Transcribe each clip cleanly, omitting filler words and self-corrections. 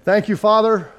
Thank you, Father,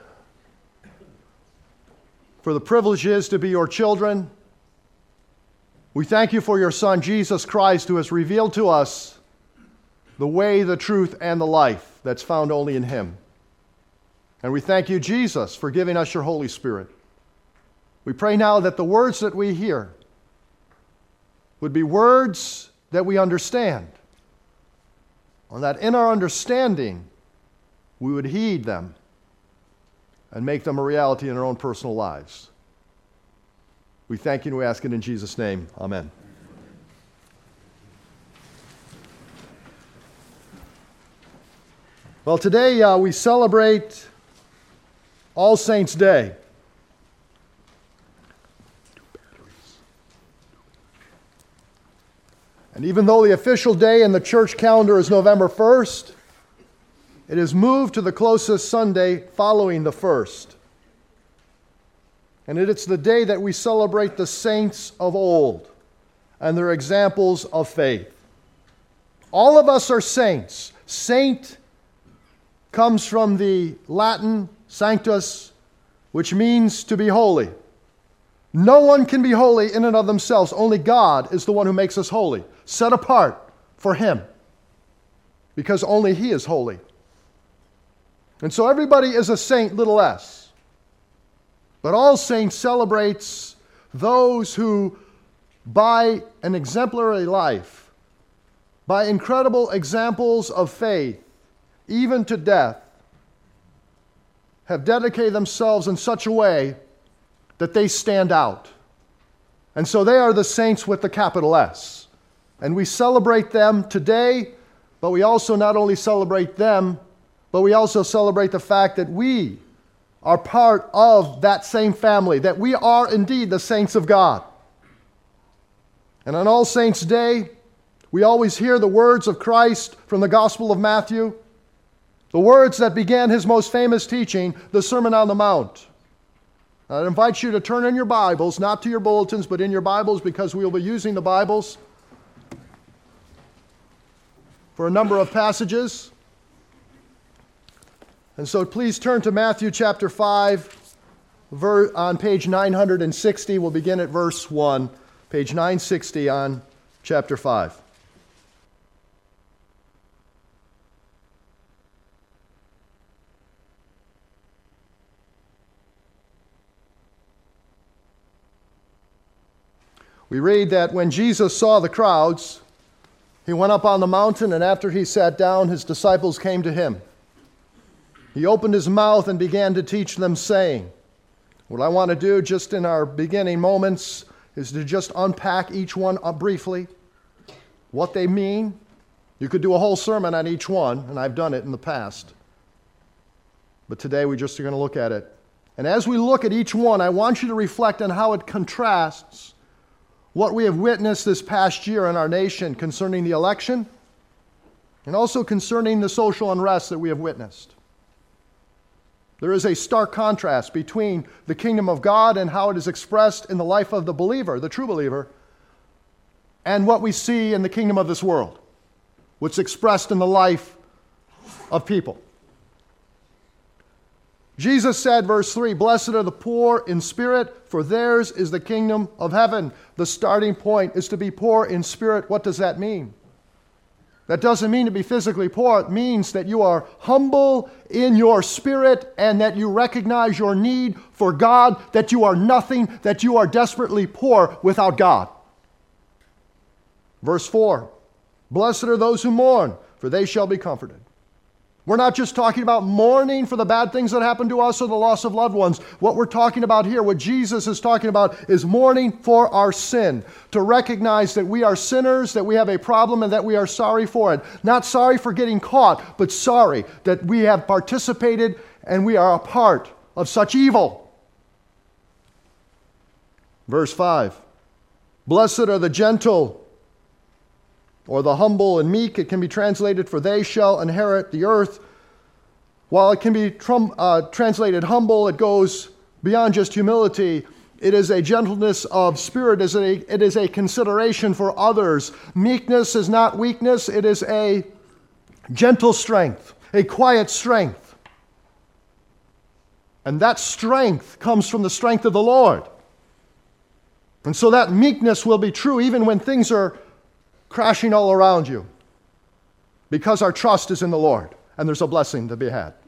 for the privilege it is to be your children. We thank you for your Son, Jesus Christ, who has revealed to us the way, the truth, and the life that's found only in him. And we thank you, Jesus, for giving us your Holy Spirit. We pray now that the words that we hear would be words that we understand, and that in our understanding we would heed them and make them a reality in our own personal lives. We thank you and we ask it in Jesus' name. Amen. Well, today we celebrate All Saints' Day. And even though the official day in the church calendar is November 1st, it is moved to the closest Sunday following the 1st. And it's the day that we celebrate the saints of old and their examples of faith. All of us are saints. Saint comes from the Latin sanctus, which means to be holy. No one can be holy in and of themselves. Only God is the one who makes us holy, set apart for him, because only he is holy. And so everybody is a saint, little s. But All Saints celebrates those who, by an exemplary life, by incredible examples of faith, even to death, have dedicated themselves in such a way that they stand out. And so they are the saints with the capital S. And we celebrate them today, but we also not only celebrate them, but we also celebrate the fact that we are part of that same family, that we are indeed the saints of God. And on All Saints' Day, we always hear the words of Christ from the Gospel of Matthew, the words that began his most famous teaching, the Sermon on the Mount. I invite you to turn in your Bibles, not to your bulletins, but in your Bibles, because we will be using the Bibles for a number of passages. And so please turn to Matthew chapter 5, on page 960. We'll begin at verse 1, page 960 on chapter 5. We read that when Jesus saw the crowds, he went up on the mountain, and after he sat down, his disciples came to him. He opened his mouth and began to teach them, saying, what I want to do just in our beginning moments is to just unpack each one briefly, what they mean. You could do a whole sermon on each one, and I've done it in the past. But today we just are going to look at it. And as we look at each one, I want you to reflect on how it contrasts what we have witnessed this past year in our nation concerning the election and also concerning the social unrest that we have witnessed. There is a stark contrast between the kingdom of God and how it is expressed in the life of the believer, the true believer, and what we see in the kingdom of this world, what's expressed in the life of people. Jesus said, verse 3, blessed are the poor in spirit, for theirs is the kingdom of heaven. The starting point is to be poor in spirit. What does that mean? That doesn't mean to be physically poor. It means that you are humble in your spirit and that you recognize your need for God, that you are nothing, that you are desperately poor without God. Verse 4, blessed are those who mourn, for they shall be comforted. We're not just talking about mourning for the bad things that happen to us or the loss of loved ones. What we're talking about here, what Jesus is talking about, is mourning for our sin. To recognize that we are sinners, that we have a problem, and that we are sorry for it. Not sorry for getting caught, but sorry that we have participated and we are a part of such evil. Verse 5, blessed are the gentle, or the humble and meek. It can be translated, for they shall inherit the earth. While it can be translated humble, it goes beyond just humility. It is a gentleness of spirit. It is a consideration for others. Meekness is not weakness. It is a gentle strength, a quiet strength. And that strength comes from the strength of the Lord. And so that meekness will be true even when things are crashing all around you, because our trust is in the Lord, and there's a blessing to be had.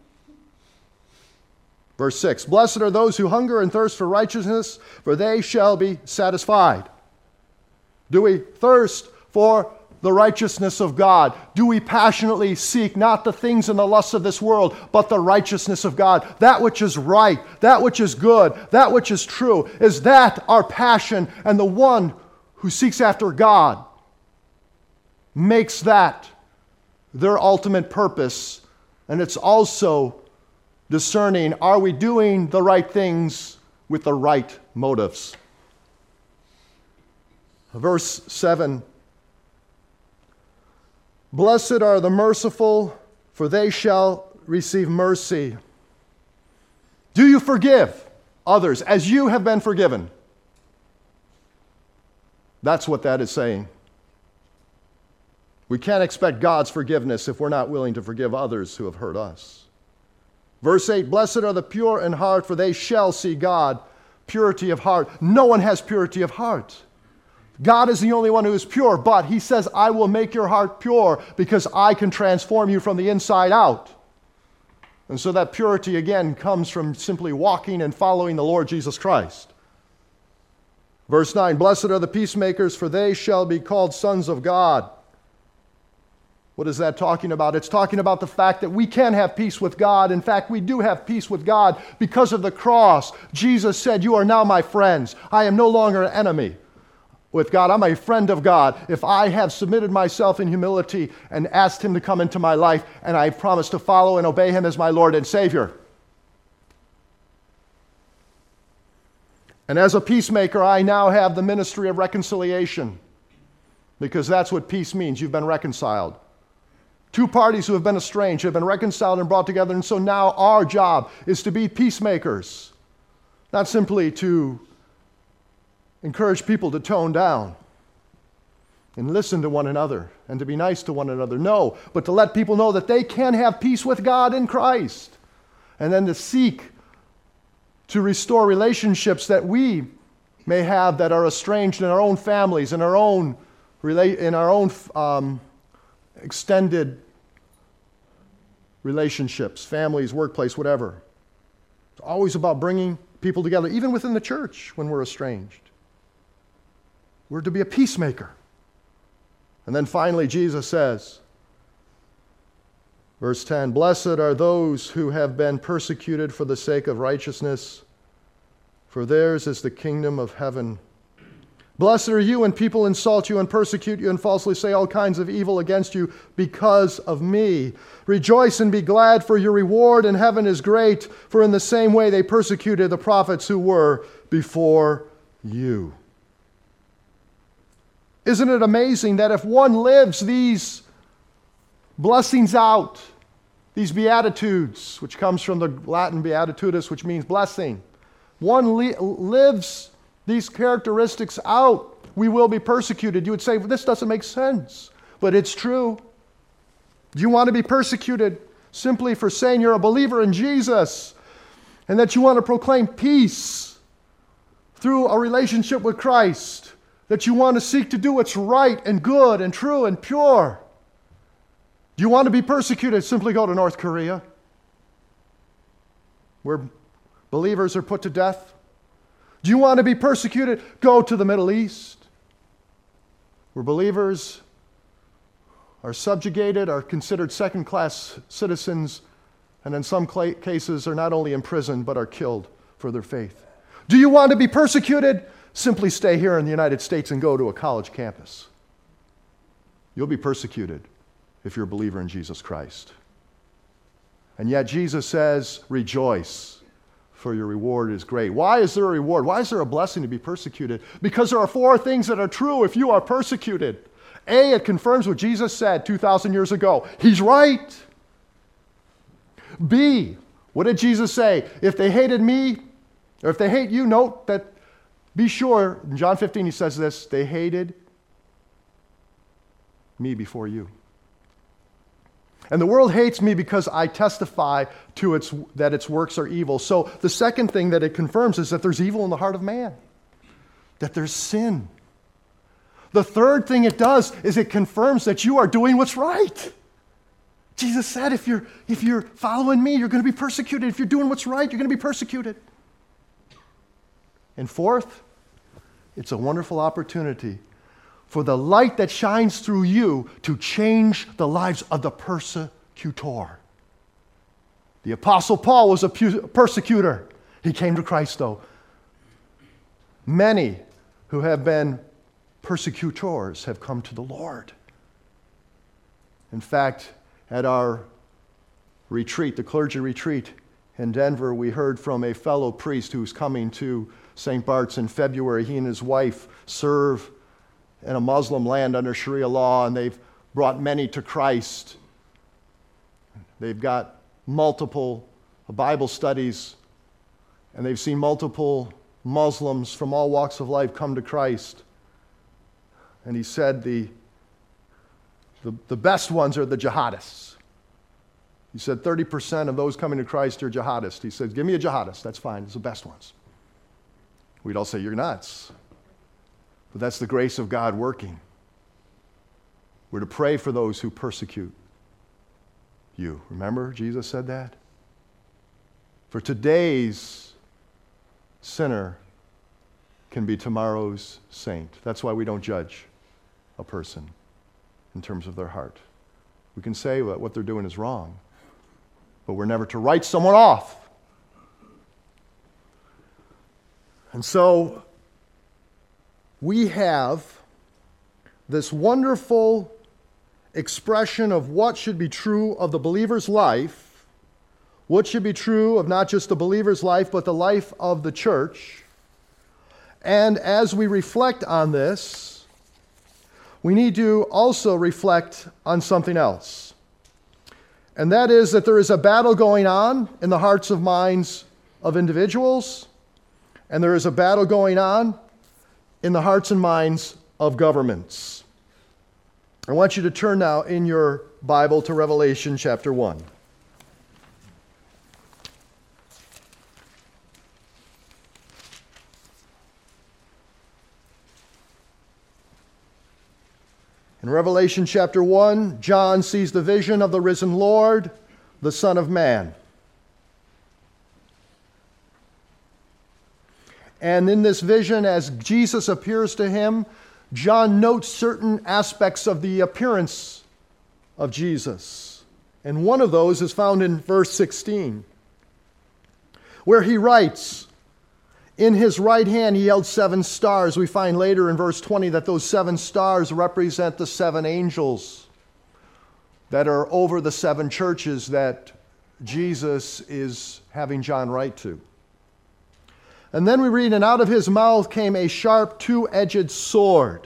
Verse 6, blessed are those who hunger and thirst for righteousness, for they shall be satisfied. Do we thirst for the righteousness of God? Do we passionately seek not the things and the lusts of this world, but the righteousness of God? That which is right, that which is good, that which is true. Is that our passion? And the one who seeks after God makes that their ultimate purpose. And it's also discerning, are we doing the right things with the right motives? Verse 7, blessed are the merciful, for they shall receive mercy. Do you forgive others as you have been forgiven? That's what that is saying. We can't expect God's forgiveness if we're not willing to forgive others who have hurt us. Verse 8, blessed are the pure in heart, for they shall see God. Purity of heart. No one has purity of heart. God is the only one who is pure, but He says, I will make your heart pure because I can transform you from the inside out. And so that purity, again, comes from simply walking and following the Lord Jesus Christ. Verse 9, blessed are the peacemakers, for they shall be called sons of God. What is that talking about? It's talking about the fact that we can have peace with God. In fact, we do have peace with God because of the cross. Jesus said, you are now my friends. I am no longer an enemy with God. I'm a friend of God if I have submitted myself in humility and asked Him to come into my life, and I promise to follow and obey Him as my Lord and Savior. And as a peacemaker, I now have the ministry of reconciliation, because that's what peace means. You've been reconciled. Two parties who have been estranged have been reconciled and brought together, and so now our job is to be peacemakers, not simply to encourage people to tone down and listen to one another and to be nice to one another. No, but to let people know that they can have peace with God in Christ, and then to seek to restore relationships that we may have that are estranged in our own families, in our own extended relationships, families, workplace, whatever. It's always about bringing people together, even within the church when we're estranged. We're to be a peacemaker. And then finally, Jesus says, verse 10, blessed are those who have been persecuted for the sake of righteousness, for theirs is the kingdom of heaven. Blessed are you when people insult you and persecute you and falsely say all kinds of evil against you because of me. Rejoice and be glad, for your reward in heaven is great, for in the same way they persecuted the prophets who were before you. Isn't it amazing that if one lives these blessings out, these beatitudes, which comes from the Latin beatitutus, which means blessing, one lives these characteristics out, we will be persecuted. You would say, well, this doesn't make sense, but it's true. Do you want to be persecuted simply for saying you're a believer in Jesus and that you want to proclaim peace through a relationship with Christ, that you want to seek to do what's right and good and true and pure? Do you want to be persecuted? Simply go to North Korea, where believers are put to death. Do you want to be persecuted? Go to the Middle East, where believers are subjugated, are considered second-class citizens, and in some cases are not only imprisoned, but are killed for their faith. Do you want to be persecuted? Simply stay here in the United States and go to a college campus. You'll be persecuted if you're a believer in Jesus Christ. And yet Jesus says, rejoice, for your reward is great. Why is there a reward? Why is there a blessing to be persecuted? Because there are four things that are true if you are persecuted. A, it confirms what Jesus said 2,000 years ago. He's right. B, what did Jesus say? If they hated me, or if they hate you, note that, be sure, in John 15 he says this, they hated me before you. And the world hates me because I testify to that its works are evil. So the second thing that it confirms is that there's evil in the heart of man, that there's sin. The third thing it does is it confirms that you are doing what's right. Jesus said, if you're following me, you're going to be persecuted. If you're doing what's right, you're going to be persecuted. And fourth, it's a wonderful opportunity for the light that shines through you to change the lives of the persecutor. The Apostle Paul was a persecutor. He came to Christ, though. Many who have been persecutors have come to the Lord. In fact, at our retreat, the clergy retreat in Denver, we heard from a fellow priest who's coming to St. Bart's in February. He and his wife serve in a Muslim land under Sharia law, and they've brought many to Christ. They've got multiple Bible studies, and they've seen multiple Muslims from all walks of life come to Christ. And he said the best ones are the jihadists. He said 30% of those coming to Christ are jihadists. He said, give me a jihadist, that's fine, it's the best ones. We'd all say, you're nuts. But that's the grace of God working. We're to pray for those who persecute you. Remember, Jesus said that? For today's sinner can be tomorrow's saint. That's why we don't judge a person in terms of their heart. We can say that what they're doing is wrong, but we're never to write someone off. And so we have this wonderful expression of what should be true of the believer's life, what should be true of not just the believer's life, but the life of the church. And as we reflect on this, we need to also reflect on something else. And that is that there is a battle going on in the hearts and minds of individuals, and there is a battle going on in the hearts and minds of governments. I want you to turn now in your Bible to Revelation chapter 1. In Revelation chapter 1, John sees the vision of the risen Lord, the Son of Man. And in this vision, as Jesus appears to him, John notes certain aspects of the appearance of Jesus. And one of those is found in verse 16, where he writes, in his right hand he held 7 stars. We find later in verse 20 that those 7 stars represent the 7 angels that are over the 7 churches that Jesus is having John write to. And then we read, and out of his mouth came a sharp 2-edged sword.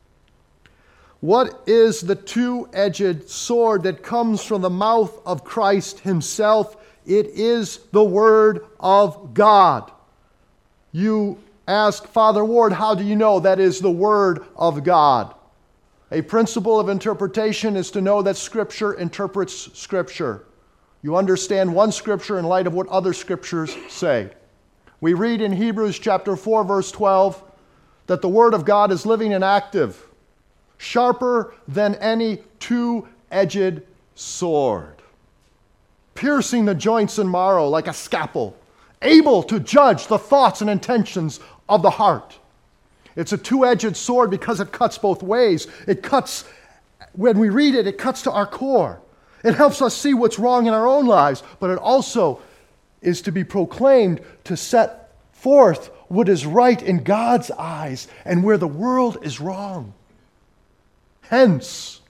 What is the 2-edged sword that comes from the mouth of Christ himself? It is the Word of God. You ask, Father Ward, how do you know that is the Word of God? A principle of interpretation is to know that Scripture interprets Scripture. You understand one Scripture in light of what other Scriptures say. We read in Hebrews chapter 4, verse 12, that the Word of God is living and active, sharper than any 2-edged sword, piercing the joints and marrow like a scalpel, able to judge the thoughts and intentions of the heart. It's a 2-edged sword because it cuts both ways. It cuts, when we read it, it cuts to our core. It helps us see what's wrong in our own lives, but it also is to be proclaimed to set forth what is right in God's eyes and where the world is wrong. Hence,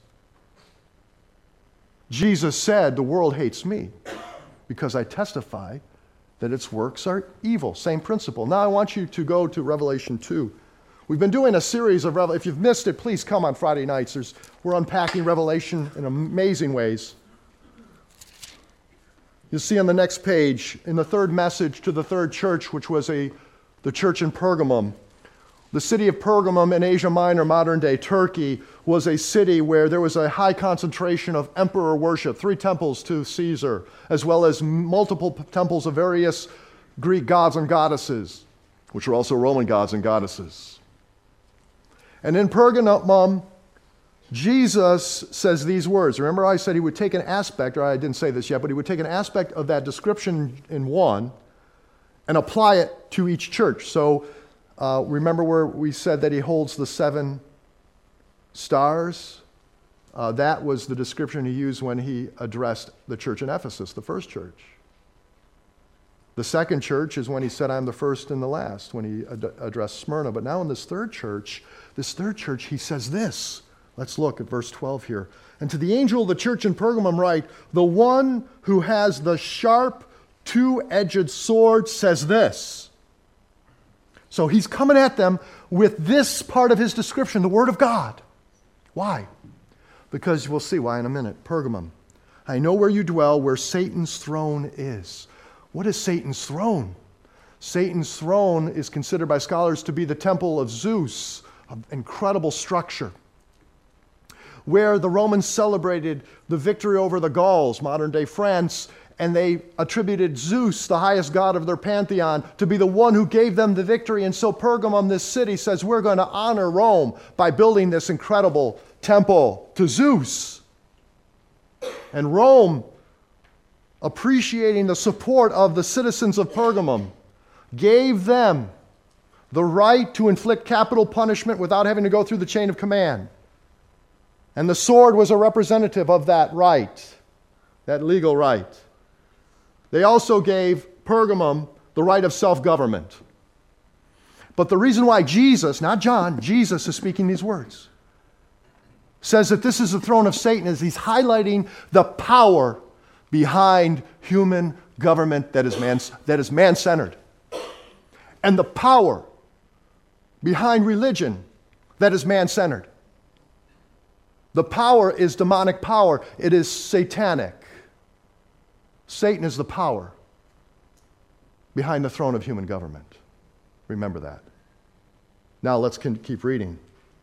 Jesus said, the world hates me because I testify that its works are evil. Same principle. Now I want you to go to Revelation 2. We've been doing a series of Revelation. If you've missed it, please come on Friday nights. We're unpacking Revelation in amazing ways. You'll see on the next page, in the third message to the third church, which was the church in Pergamum, The city of Pergamum in Asia Minor, modern-day Turkey, was a city where there was a high concentration of emperor worship, 3 temples to Caesar, as well as multiple temples of various Greek gods and goddesses, which were also Roman gods and goddesses. And in Pergamum, Jesus says these words. Remember I said he would take an aspect, or I didn't say this yet, but he would take an aspect of that description in one and apply it to each church. So remember where we said that he holds the 7 stars? That was the description he used when he addressed the church in Ephesus, the first church. The second church is when he said, I'm the first and the last, when he addressed Smyrna. But now in this third church, he says this. Let's look at verse 12 here. And to the angel of the church in Pergamum write, the one who has the sharp, 2-edged sword says this. So he's coming at them with this part of his description, the Word of God. Why? Because we'll see why in a minute. Pergamum, I know where you dwell, where Satan's throne is. What is Satan's throne? Satan's throne is considered by scholars to be the temple of Zeus, an incredible structure, where the Romans celebrated the victory over the Gauls, modern-day France, and they attributed Zeus, the highest god of their pantheon, to be the one who gave them the victory. And so Pergamum, this city, says we're going to honor Rome by building this incredible temple to Zeus. And Rome, appreciating the support of the citizens of Pergamum, gave them the right to inflict capital punishment without having to go through the chain of command. And the sword was a representative of that right, that legal right. They also gave Pergamum the right of self-government. But the reason why Jesus, not John, Jesus is speaking these words, says that this is the throne of Satan is he's highlighting the power behind human government that is man-centered. And the power behind religion that is man-centered. The power is demonic power. It is satanic. Satan is the power behind the throne of human government. Remember that. Now let's keep reading.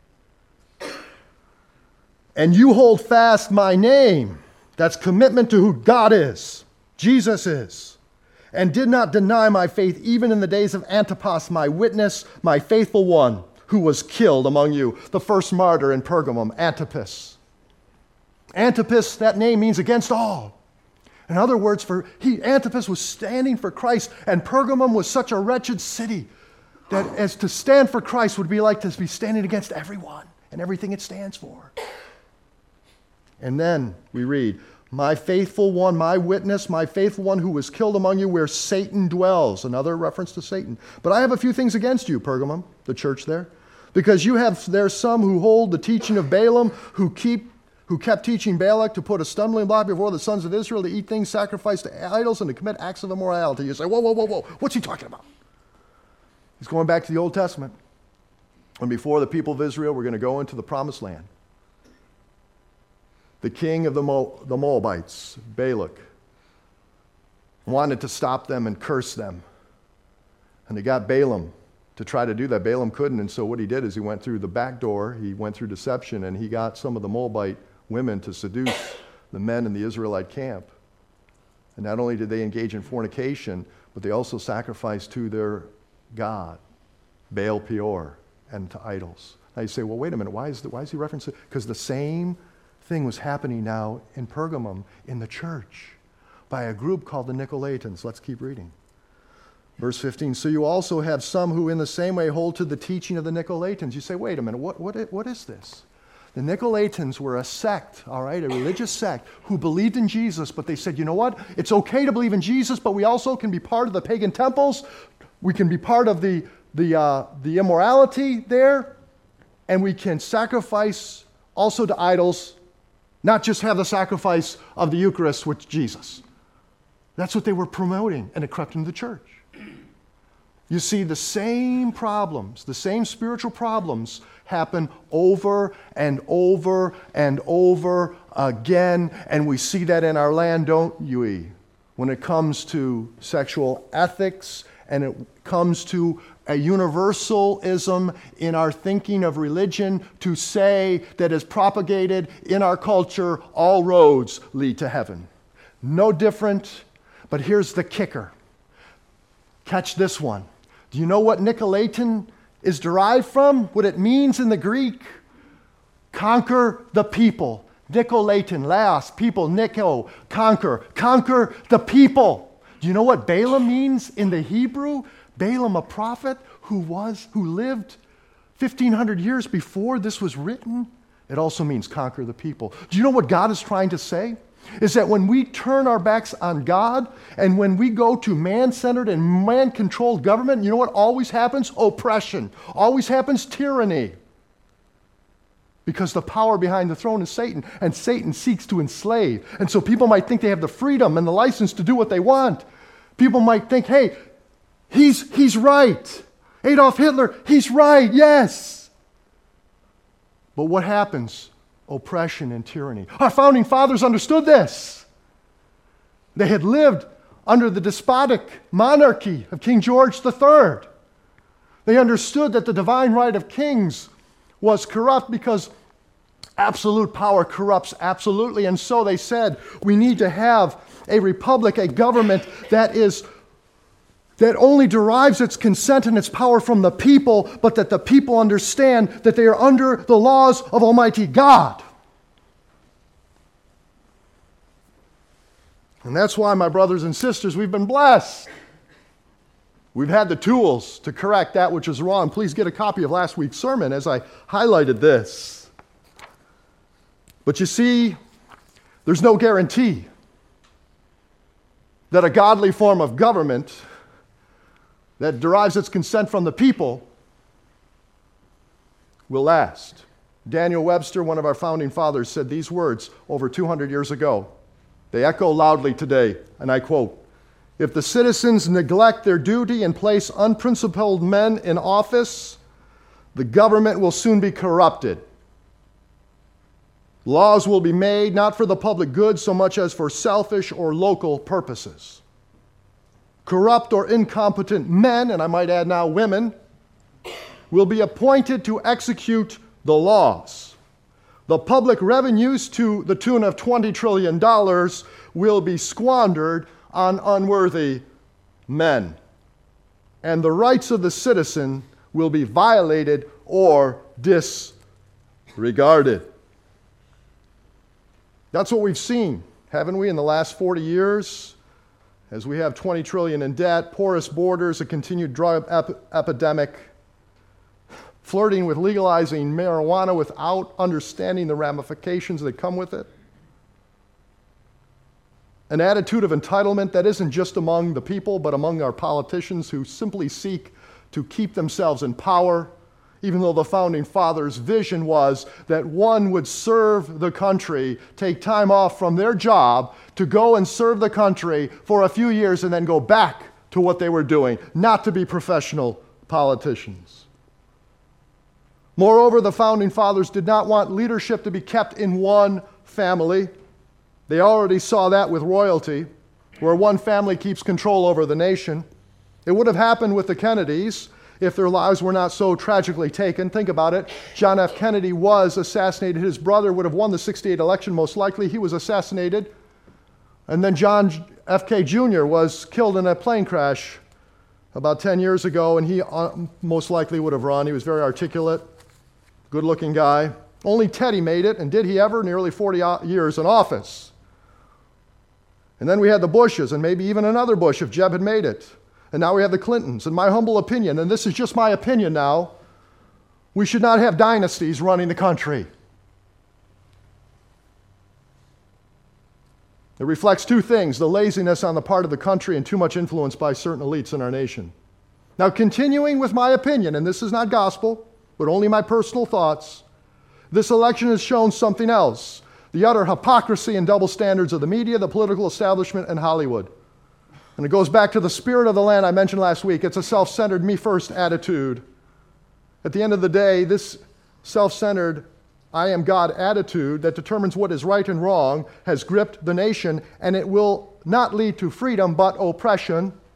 And you hold fast my name. That's commitment to who God is, Jesus is. And did not deny my faith even in the days of Antipas, my witness, my faithful one, who was killed among you. The first martyr in Pergamum, Antipas. Antipas, that name means against all. In other words, Antipas was standing for Christ, and Pergamum was such a wretched city that as to stand for Christ would be like to be standing against everyone and everything it stands for. And then we read, my faithful one, my witness, my faithful one who was killed among you where Satan dwells. Another reference to Satan. But I have a few things against you, Pergamum, the church there, because you have there some who hold the teaching of Balaam, who kept teaching Balak to put a stumbling block before the sons of Israel to eat things sacrificed to idols and to commit acts of immorality. You say, whoa. What's he talking about? He's going back to the Old Testament. And before the people of Israel were going to go into the promised land, the king of the Moabites, Balak, wanted to stop them and curse them. And they got Balaam to try to do that. Balaam couldn't, and so what he did is he went through the back door, he went through deception, and he got some of the Moabite women to seduce the men in the Israelite camp. And not only did they engage in fornication, but they also sacrificed to their god, Baal Peor, and to idols. Now you say, well, wait a minute, why is he referencing it? Because the same thing was happening now in Pergamum in the church by a group called the Nicolaitans. Let's keep reading. Verse 15, so you also have some who in the same way hold to the teaching of the Nicolaitans. You say, wait a minute, what is this? The Nicolaitans were a sect, all right, a religious sect who believed in Jesus, but they said, you know what? It's okay to believe in Jesus, but we also can be part of the pagan temples. We can be part of the immorality there, and we can sacrifice also to idols, not just have the sacrifice of the Eucharist with Jesus. That's what they were promoting, and it crept into the church. You see, the same problems, the same spiritual problems happen over and over and over again, and we see that in our land, don't we? When it comes to sexual ethics and it comes to a universalism in our thinking of religion to say that is propagated in our culture, all roads lead to heaven. No different, but here's the kicker. Catch this one. Do you know what Nicolaitan is derived from? What it means in the Greek? Conquer the people. Nicolaitan, laos, people, Nico, conquer. Conquer the people. Do you know what Balaam means in the Hebrew? Balaam, a prophet who lived 1,500 years before this was written. It also means conquer the people. Do you know what God is trying to say? Is that when we turn our backs on God and when we go to man-centered and man-controlled government, you know what always happens? Oppression. Always happens tyranny. Because the power behind the throne is Satan, and Satan seeks to enslave. And so people might think they have the freedom and the license to do what they want. People might think, hey, he's right. Adolf Hitler, he's right, yes. But what happens? Oppression and tyranny. Our founding fathers understood this. They had lived under the despotic monarchy of King George III. They understood that the divine right of kings was corrupt because absolute power corrupts absolutely. And so they said, we need to have a republic, a government that only derives its consent and its power from the people, but that the people understand that they are under the laws of Almighty God. And that's why, my brothers and sisters, we've been blessed. We've had the tools to correct that which is wrong. Please get a copy of last week's sermon as I highlighted this. But you see, there's no guarantee that a godly form of government that derives its consent from the people will last. Daniel Webster, one of our founding fathers, said these words over 200 years ago. They echo loudly today, and I quote, "If the citizens neglect their duty and place unprincipled men in office, the government will soon be corrupted. Laws will be made not for the public good so much as for selfish or local purposes. Corrupt or incompetent men, and I might add now women, will be appointed to execute the laws. The public revenues to the tune of $20 trillion will be squandered on unworthy men. And the rights of the citizen will be violated or disregarded." That's what we've seen, haven't we, in the last 40 years? As we have 20 trillion in debt, porous borders, a continued drug epidemic, flirting with legalizing marijuana without understanding the ramifications that come with it. An attitude of entitlement that isn't just among the people, but among our politicians who simply seek to keep themselves in power, even though the founding fathers' vision was that one would serve the country, take time off from their job to go and serve the country for a few years and then go back to what they were doing, not to be professional politicians. Moreover, the founding fathers did not want leadership to be kept in one family. They already saw that with royalty, where one family keeps control over the nation. It would have happened with the Kennedys if their lives were not so tragically taken. Think about it. John F. Kennedy was assassinated. His brother would have won the '68 election most likely. He was assassinated. And then John F.K. Jr. was killed in a plane crash about 10 years ago, and he most likely would have run. He was very articulate, good-looking guy. Only Teddy made it, and did he ever? Nearly 40 years in office. And then we had the Bushes, and maybe even another Bush if Jeb had made it. And now we have the Clintons. In my humble opinion, and this is just my opinion now, we should not have dynasties running the country. It reflects two things: the laziness on the part of the country and too much influence by certain elites in our nation. Now, continuing with my opinion, and this is not gospel, but only my personal thoughts, this election has shown something else: the utter hypocrisy and double standards of the media, the political establishment, and Hollywood. And it goes back to the spirit of the land I mentioned last week. It's a self-centered, me-first attitude. At the end of the day, this self-centered, I am God attitude that determines what is right and wrong has gripped the nation, and it will not lead to freedom but oppression.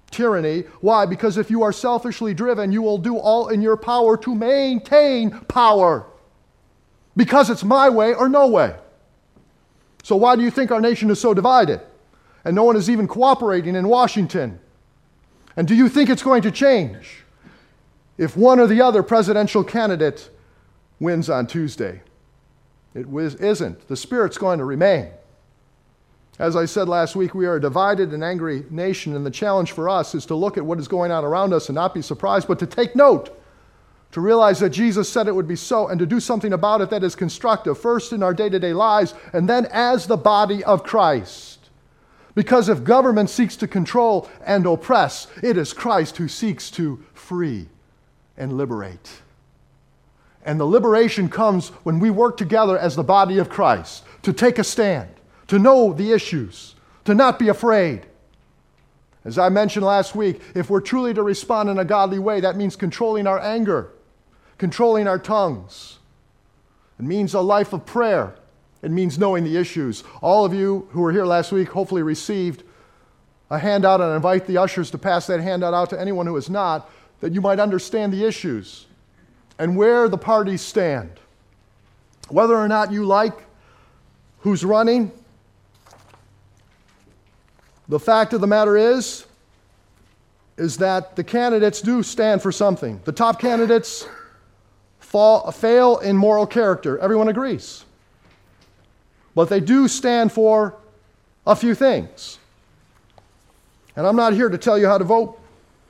tyranny. Why? Because if you are selfishly driven, you will do all in your power to maintain power. Because it's my way or no way. So why do you think our nation is so divided? And no one is even cooperating in Washington. And do you think it's going to change if one or the other presidential candidate wins on Tuesday? It isn't. The Spirit's going to remain. As I said last week, we are a divided and angry nation, and the challenge for us is to look at what is going on around us and not be surprised, but to take note, to realize that Jesus said it would be so, and to do something about it that is constructive, first in our day-to-day lives, and then as the body of Christ. Because if government seeks to control and oppress, it is Christ who seeks to free and liberate. And the liberation comes when we work together as the body of Christ, to take a stand, to know the issues, to not be afraid. As I mentioned last week, if we're truly to respond in a godly way, that means controlling our anger, controlling our tongues. It means a life of prayer. It means knowing the issues. All of you who were here last week hopefully received a handout, and I invite the ushers to pass that handout out to anyone who is not, that you might understand the issues and where the parties stand. Whether or not you like who's running, the fact of the matter is that the candidates do stand for something. The top candidates fail in moral character. Everyone agrees. But they do stand for a few things. And I'm not here to tell you how to vote.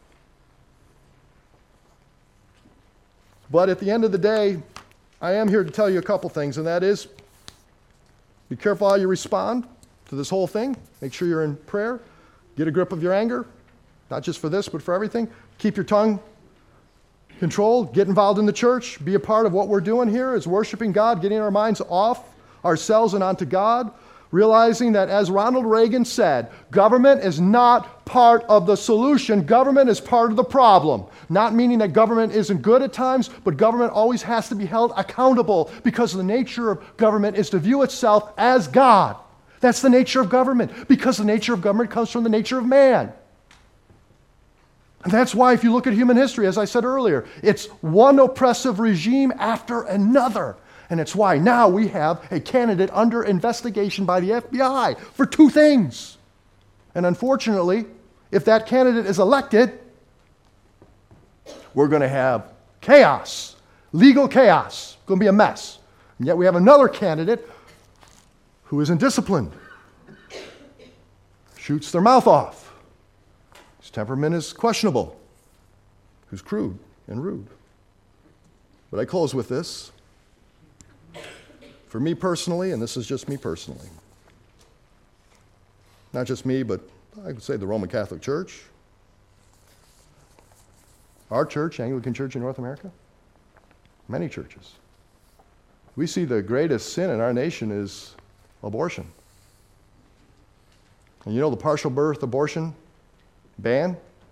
But at the end of the day, I am here to tell you a couple things, and that is, be careful how you respond to this whole thing. Make sure you're in prayer. Get a grip of your anger, not just for this, but for everything. Keep your tongue controlled. Get involved in the church. Be a part of what we're doing here is worshiping God, getting our minds off ourselves and onto God, realizing that, as Ronald Reagan said, government is not part of the solution. Government is part of the problem. Not meaning that government isn't good at times, but government always has to be held accountable, because the nature of government is to view itself as God. That's the nature of government, because the nature of government comes from the nature of man. And that's why, if you look at human history, as I said earlier, it's one oppressive regime after another. And it's why now we have a candidate under investigation by the FBI for two things. And unfortunately, if that candidate is elected, we're going to have chaos, legal chaos. It's going to be a mess. And yet we have another candidate who isn't disciplined, shoots their mouth off, whose temperament is questionable, who's crude and rude. But I close with this. For me personally, and this is just me personally, not just me, but I would say the Roman Catholic Church, our church, Anglican Church in North America, many churches, we see the greatest sin in our nation is abortion. And you know the partial birth abortion ban?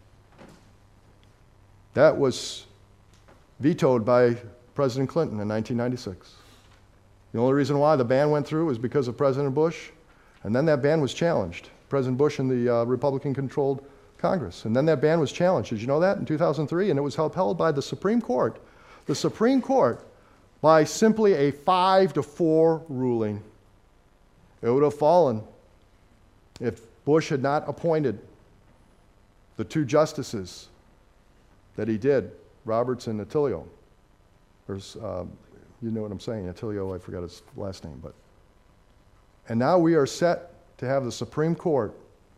That was vetoed by President Clinton in 1996. The only reason why the ban went through was because of President Bush, and then that ban was challenged. President Bush and the Republican-controlled Congress. And then that ban was challenged. Did you know that? In 2003, and it was upheld by the Supreme Court. The Supreme Court, by simply a 5-4 ruling. It would have fallen if Bush had not appointed the two justices that he did, Roberts and Attilio. There's, you know what I'm saying, Attilio, I forgot his last name. And now we are set to have the Supreme Court,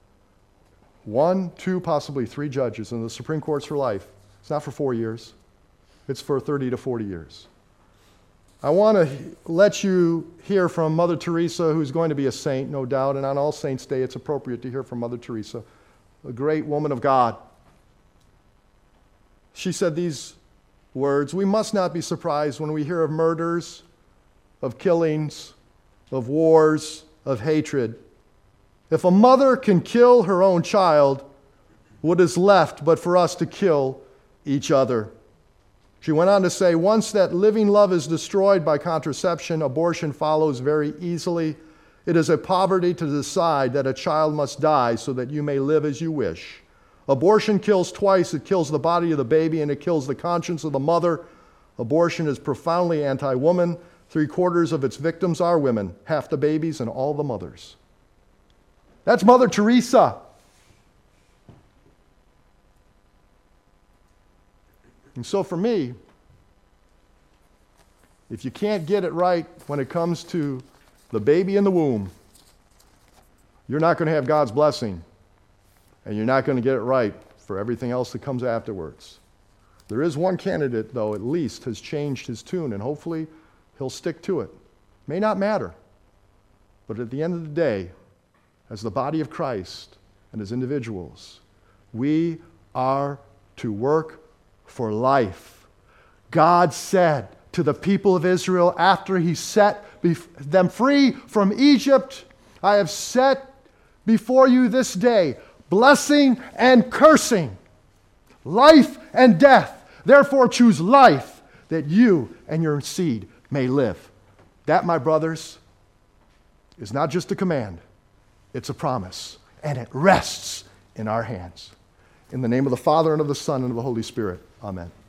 1, 2, possibly 3 judges, and the Supreme Court's for life. It's not for 4 years. It's for 30 to 40 years. I want to let you hear from Mother Teresa, who's going to be a saint, no doubt, and on All Saints' Day it's appropriate to hear from Mother Teresa, a great woman of God. She said these words: "We must not be surprised when we hear of murders, of killings, of wars, of hatred. If a mother can kill her own child, what is left but for us to kill each other?" She went on to say, "Once that living love is destroyed by contraception, abortion follows very easily. It is a poverty to decide that a child must die so that you may live as you wish. Abortion kills twice. It kills the body of the baby and it kills the conscience of the mother. Abortion is profoundly anti-woman. 3/4 of its victims are women, half the babies and all the mothers. That's Mother Teresa. And so for me, if you can't get it right when it comes to the baby in the womb, you're not going to have God's blessing, and you're not going to get it right for everything else that comes afterwards. There is one candidate, though, at least has changed his tune, and hopefully he'll stick to it. May not matter, but at the end of the day, as the body of Christ and as individuals, we are to work for life. God said to the people of Israel after he set them free from Egypt, I have set before you this day blessing and cursing, life and death. Therefore choose life that you and your seed may live. That, my brothers, is not just a command, it's a promise, and it rests in our hands. In the name of the Father, and of the Son, and of the Holy Spirit. Amen.